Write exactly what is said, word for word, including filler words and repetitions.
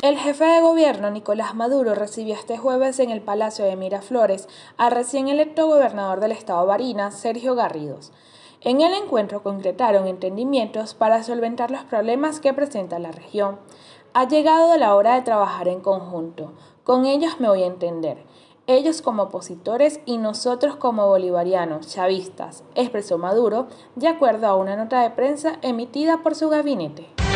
El jefe de gobierno, Nicolás Maduro, recibió este jueves en el Palacio de Miraflores al recién electo gobernador del estado Barinas, Sergio Garridos. En el encuentro concretaron entendimientos para solventar los problemas que presenta la región. Ha llegado la hora de trabajar en conjunto. Con ellos me voy a entender. Ellos como opositores y nosotros como bolivarianos, chavistas, expresó Maduro, de acuerdo a una nota de prensa emitida por su gabinete.